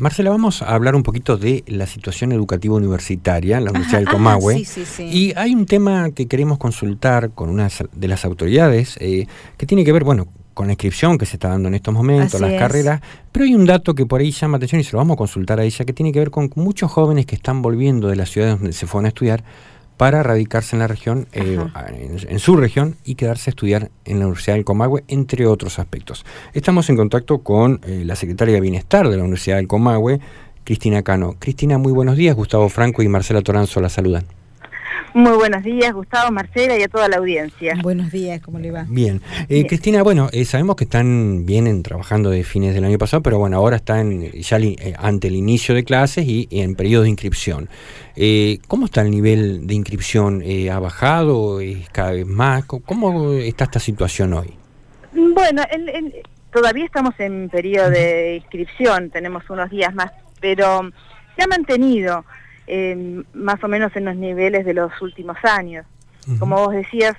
Marcela, vamos a hablar un poquito de la situación educativa universitaria en la Universidad del Comahue. Sí. Y hay un tema que queremos consultar con una de las autoridades que tiene que ver, bueno, con la inscripción que se está dando en estos momentos, las carreras, pero hay un dato que por ahí llama atención y se lo vamos a consultar a ella, que tiene que ver con muchos jóvenes que están volviendo de las ciudades donde se fueron a estudiar para radicarse en la región, en su región, y quedarse a estudiar en la Universidad del Comahue, entre otros aspectos. Estamos en contacto con la secretaria de Bienestar de la Universidad del Comahue, Cristina Cano. Cristina, muy buenos días. Gustavo Franco y Marcela Toranzo la saludan. Muy buenos días, Gustavo, Marcela y a toda la audiencia. Buenos días, ¿cómo le va? Bien. Cristina, bueno, sabemos que vienen trabajando de fines del año pasado, pero bueno, ahora están ya ante el inicio de clases y en periodo de inscripción. ¿Cómo está el nivel de inscripción? ¿Ha bajado? ¿Es cada vez más? ¿Cómo está esta situación hoy? Bueno, todavía estamos en periodo de inscripción, tenemos unos días más, pero se ha mantenido más o menos en los niveles de los últimos años. Como vos decías,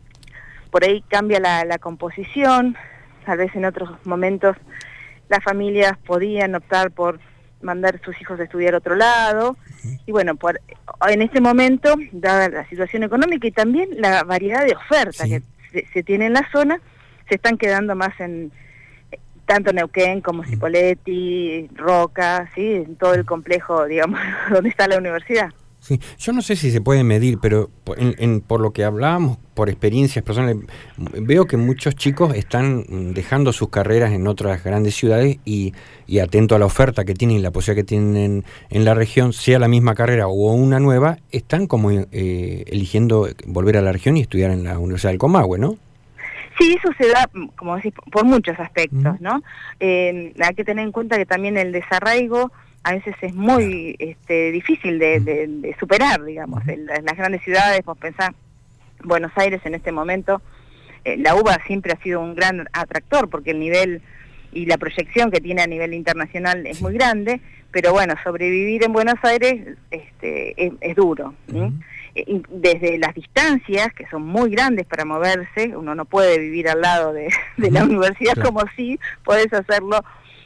por ahí cambia la composición, tal vez en otros momentos las familias podían optar por mandar a sus hijos a estudiar a otro lado, y bueno, en este momento, dada la situación económica y también la variedad de ofertas que se tiene en la zona, se están quedando más en tanto Neuquén como Cipolletti, Roca, ¿sí? En todo el complejo, digamos, donde está la universidad. Sí, yo no sé si se puede medir, pero por lo que hablábamos, por experiencias personales, veo que muchos chicos están dejando sus carreras en otras grandes ciudades y atento a la oferta que tienen y la posibilidad que tienen en la región, sea la misma carrera o una nueva, están como eligiendo volver a la región y estudiar en la Universidad del Comahue, ¿no? Sí, eso se da, como decís, por muchos aspectos, ¿no? Hay que tener en cuenta que también el desarraigo a veces es muy difícil de superar, digamos. En las grandes ciudades, vos pensás, Buenos Aires en este momento, la UBA siempre ha sido un gran atractor porque el nivel y la proyección que tiene a nivel internacional es muy grande, pero bueno, sobrevivir en Buenos Aires es duro, ¿sí? Desde las distancias, que son muy grandes para moverse, uno no puede vivir al lado de la universidad, como si podés hacerlo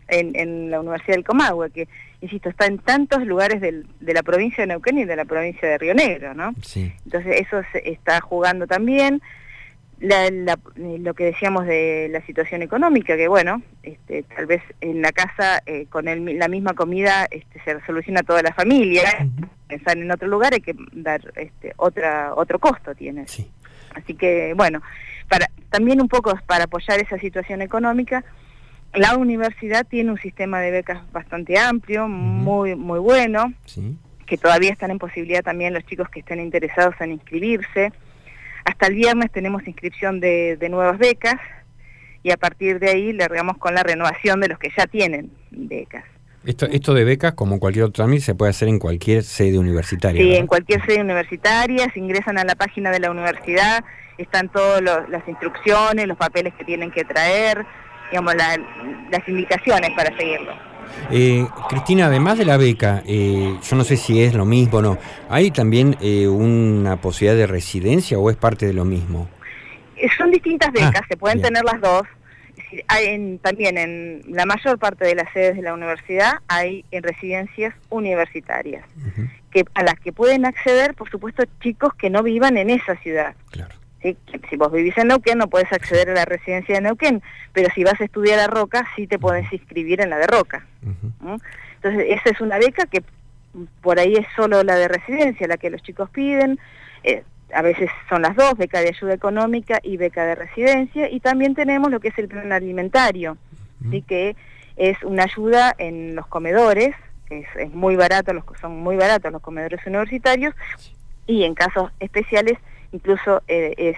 en la Universidad del Comahue, que, insisto, está en tantos lugares de la provincia de Neuquén y de la provincia de Río Negro, ¿no? Sí. Entonces eso se está jugando también. Lo que decíamos de la situación económica, que bueno, tal vez en la casa con la misma comida se soluciona toda la familia. Pensar en otro lugar hay que dar otro costo tiene. Sí. Así que bueno, también un poco para apoyar esa situación económica, la universidad tiene un sistema de becas bastante amplio, muy bueno, que todavía están en posibilidad también los chicos que estén interesados en inscribirse. Hasta el viernes tenemos inscripción de nuevas becas y a partir de ahí largamos con la renovación de los que ya tienen becas. Esto de becas, como cualquier otro trámite, se puede hacer en cualquier sede universitaria. Sí, ¿verdad? en cualquier sede universitaria, se ingresan a la página de la universidad, están todas las instrucciones, los papeles que tienen que traer, digamos, las indicaciones para seguirlo. Cristina, además de la beca, yo no sé si es lo mismo o no, ¿hay también una posibilidad de residencia o es parte de lo mismo? Son distintas becas, se pueden tener las dos. También en la mayor parte de las sedes de la universidad hay en residencias universitarias, a las que pueden acceder, por supuesto, chicos que no vivan en esa ciudad. Claro. ¿Sí? Si vos vivís en Neuquén no podés acceder a la residencia de Neuquén, pero si vas a estudiar a Roca sí te podés inscribir en la de Roca. Entonces esa es una beca que por ahí es solo la de residencia, la que los chicos piden. A veces son las dos, beca de ayuda económica y beca de residencia, y también tenemos lo que es el plan alimentario, ¿sí? Que es una ayuda en los comedores, que es muy barato, son muy baratos los comedores universitarios, y en casos especiales incluso el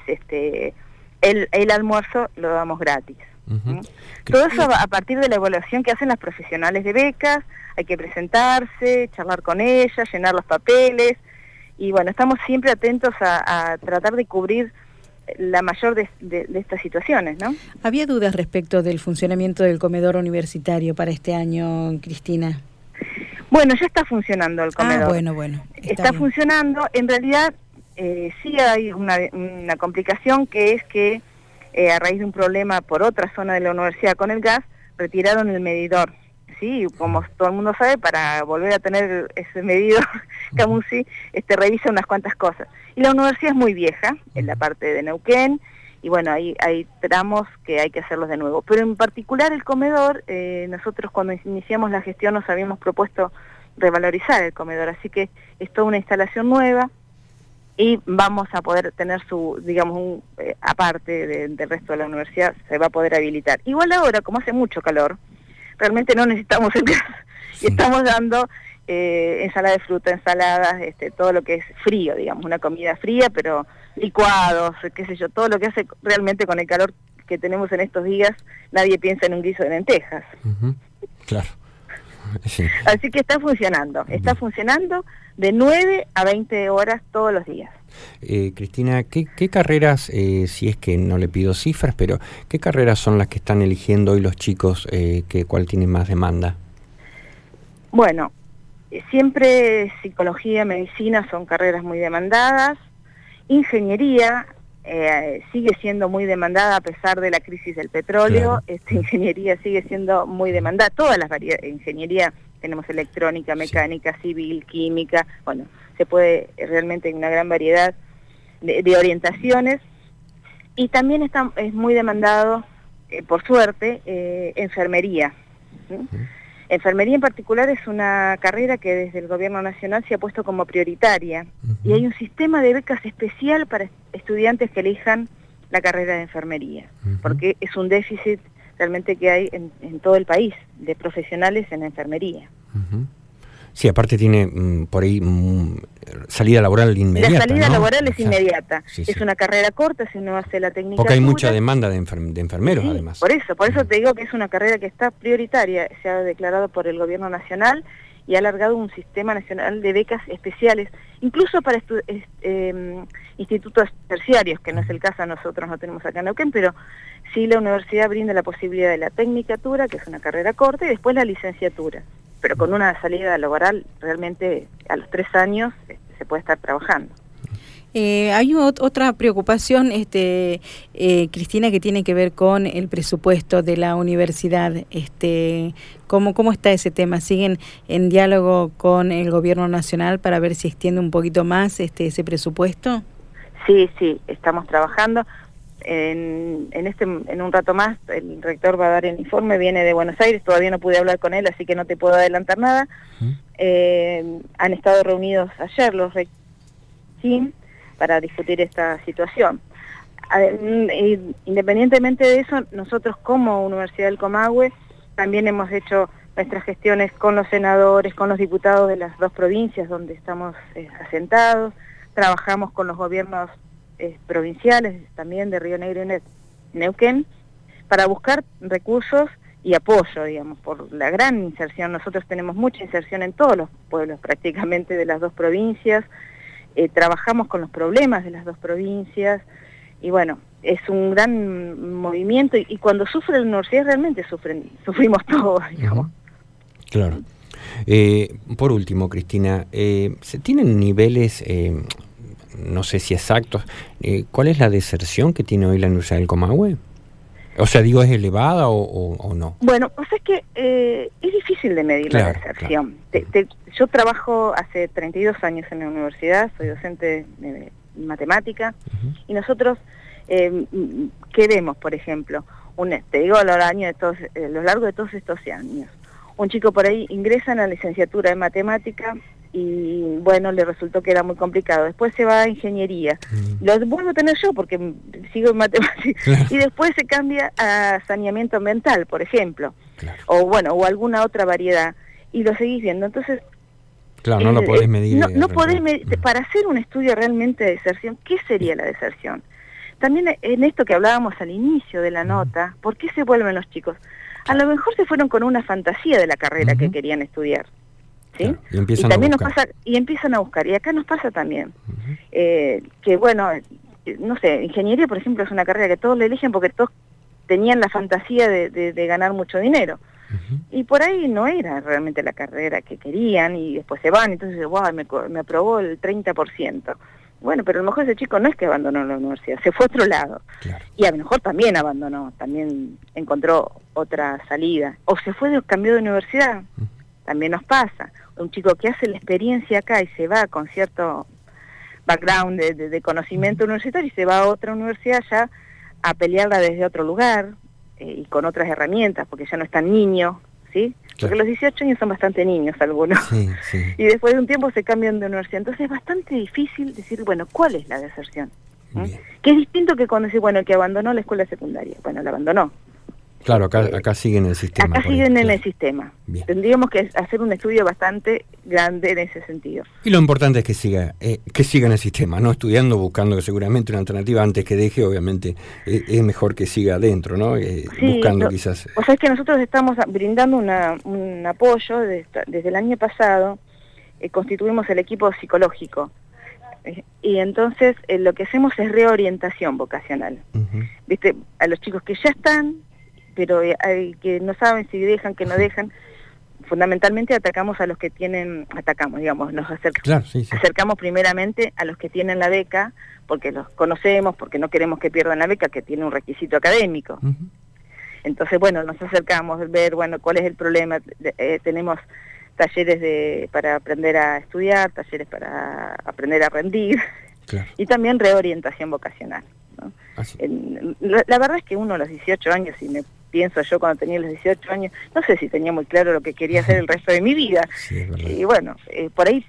almuerzo lo damos gratis. Todo eso a partir de la evaluación que hacen las profesionales de becas, hay que presentarse, charlar con ellas, llenar los papeles, y bueno, estamos siempre atentos a tratar de cubrir la mayor de estas situaciones, ¿no? ¿Había dudas respecto del funcionamiento del comedor universitario para este año, Cristina? Bueno, ya está funcionando el comedor. Bueno. Está funcionando. En realidad, sí hay una complicación, que es que a raíz de un problema por otra zona de la universidad con el gas, retiraron el medidor sí, como todo el mundo sabe, para volver a tener ese medidor Camusi, revisa unas cuantas cosas. Y la universidad es muy vieja, en la parte de Neuquén, y bueno, hay tramos que hay que hacerlos de nuevo. Pero en particular el comedor, nosotros cuando iniciamos la gestión nos habíamos propuesto revalorizar el comedor, así que es toda una instalación nueva, y vamos a poder tener digamos, aparte del resto de la universidad, se va a poder habilitar. Igual ahora, como hace mucho calor, realmente no necesitamos el gas, y estamos dando ensalada de fruta, ensaladas, todo lo que es frío, digamos, una comida fría, pero licuados, qué sé yo, todo lo que hace realmente con el calor que tenemos en estos días, nadie piensa en un guiso de lentejas. Claro. Sí. Así que está funcionando de 9 a 20 horas todos los días. Cristina, ¿qué carreras, si es que no le pido cifras, pero qué carreras son las que están eligiendo hoy los chicos, cuál tiene más demanda? Bueno, siempre psicología, medicina son carreras muy demandadas, ingeniería sigue siendo muy demandada a pesar de la crisis del petróleo. Claro. Ingeniería sigue siendo muy demandada, todas las variedades de ingeniería, tenemos electrónica, mecánica, civil, química, bueno, se puede realmente una gran variedad de orientaciones, y también es muy demandado, por suerte, enfermería. ¿Sí? Enfermería en particular es una carrera que desde el gobierno nacional se ha puesto como prioritaria, y hay un sistema de becas especial para estudiantes que elijan la carrera de enfermería, porque es un déficit realmente que hay en todo el país de profesionales en enfermería. Sí, aparte tiene por ahí salida laboral inmediata. La salida, ¿no?, laboral es inmediata. Sí. Es una carrera corta, si uno hace la técnica. Porque hay mucha demanda de enfermeros, sí, además. Por eso te digo que es una carrera que está prioritaria, se ha declarado por el gobierno nacional y ha alargado un sistema nacional de becas especiales, incluso para institutos terciarios, que no es el caso, nosotros no tenemos acá en Neuquén, pero sí la universidad brinda la posibilidad de la tecnicatura, que es una carrera corta, y después la licenciatura, pero con una salida laboral realmente a los 3 años se puede estar trabajando. Hay otra preocupación, Cristina, que tiene que ver con el presupuesto de la universidad. ¿Cómo está ese tema? ¿Siguen en diálogo con el gobierno nacional para ver si extiende un poquito más ese presupuesto? Sí, estamos trabajando. En un rato más el rector va a dar el informe, viene de Buenos Aires, todavía no pude hablar con él, así que no te puedo adelantar nada. Han estado reunidos ayer los rectores para discutir esta situación. Independientemente de eso, nosotros como Universidad del Comahue también hemos hecho nuestras gestiones con los senadores, con los diputados de las 2 provincias donde estamos asentados, trabajamos con los gobiernos provinciales, también de Río Negro y Neuquén, para buscar recursos y apoyo, digamos, por la gran inserción. Nosotros tenemos mucha inserción en todos los pueblos prácticamente de las 2 provincias, trabajamos con los problemas de las 2 provincias, y bueno, es un gran movimiento, y cuando sufre la universidad realmente sufrimos todos, digamos. Claro. Por último, Cristina, ¿se tienen niveles, no sé si exactos, cuál es la deserción que tiene hoy la Universidad del Comahue? O sea, digo, ¿es elevada o no? Bueno, o sea, es que es difícil de medir la deserción. Claro. Yo trabajo hace 32 años en la universidad, soy docente de matemática, y nosotros, ¿qué vemos, por ejemplo? Te digo a lo largo de todos estos años, un chico por ahí ingresa en la licenciatura de matemática y bueno, le resultó que era muy complicado. Después se va a ingeniería. Lo vuelvo a tener yo porque sigo en matemáticas. Claro. Y después se cambia a saneamiento ambiental, por ejemplo. Claro. O alguna otra variedad. Y lo seguís viendo. Entonces, claro, no lo podés medir. No podés medir. Para hacer un estudio realmente de deserción, ¿qué sería la deserción? También en esto que hablábamos al inicio de la nota, ¿por qué se vuelven los chicos? A lo mejor se fueron con una fantasía de la carrera que querían estudiar. ¿Sí? Claro, y empiezan a buscar. Empiezan a buscar, y acá nos pasa también, que bueno, no sé, ingeniería por ejemplo es una carrera que todos le eligen porque todos tenían la fantasía de ganar mucho dinero, y por ahí no era realmente la carrera que querían, y después se van, entonces, wow, me aprobó el 30%. Bueno, pero a lo mejor ese chico no es que abandonó la universidad, se fue a otro lado. Claro. Y a lo mejor también abandonó, también encontró otra salida. O se fue, cambió de universidad, también nos pasa. Un chico que hace la experiencia acá y se va con cierto background de conocimiento universitario y se va a otra universidad ya a pelearla desde otro lugar y con otras herramientas, porque ya no es tan niño, ¿sí? Porque los 18 años son bastante niños algunos. Sí, sí. Y después de un tiempo se cambian de universidad. Entonces es bastante difícil decir, bueno, ¿cuál es la deserción? Que es distinto que cuando dice, bueno, que abandonó la escuela secundaria. Bueno, la abandonó. Claro, acá siguen en el sistema. Acá siguen en el sistema. Bien. Tendríamos que hacer un estudio bastante grande en ese sentido. Y lo importante es que siga en el sistema, no estudiando, buscando que seguramente una alternativa antes que deje, obviamente es mejor que siga adentro, ¿no? Buscando quizás. O sea, es que nosotros estamos brindando un apoyo desde el año pasado, constituimos el equipo psicológico. Y entonces lo que hacemos es reorientación vocacional. ¿Viste? A los chicos que ya están, pero hay que no saben si dejan, que no dejan, fundamentalmente atacamos a los que digamos, nos acercamos primeramente a los que tienen la beca, porque los conocemos, porque no queremos que pierdan la beca, que tiene un requisito académico. Entonces, bueno, nos acercamos a ver, bueno, cuál es el problema. Tenemos talleres para aprender a estudiar, talleres para aprender a rendir, y también reorientación vocacional, ¿no? La verdad es que uno a los 18 años, si me pienso yo cuando tenía los 18 años, no sé si tenía muy claro lo que quería hacer el resto de mi vida. Y bueno, por ahí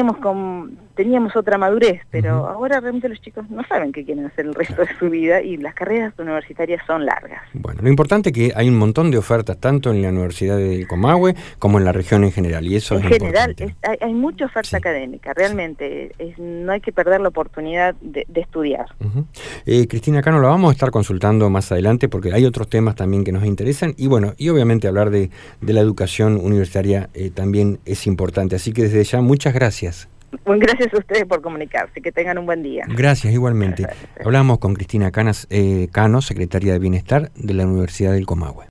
teníamos otra madurez, pero ahora realmente los chicos no saben qué quieren hacer el resto de su vida y las carreras universitarias son largas. Bueno, lo importante es que hay un montón de ofertas tanto en la Universidad del Comahue como en la región en general, y eso en general hay mucha oferta académica, realmente no hay que perder la oportunidad de estudiar. Cristina Cano, la vamos a estar consultando más adelante porque hay otros temas también que nos interesan y bueno, y obviamente hablar de la educación universitaria también es importante, así que desde ya muchas gracias. Bueno, gracias a ustedes por comunicarse, que tengan un buen día. Gracias, igualmente. Hablamos con Cristina Cano, secretaria de Bienestar de la Universidad del Comahue.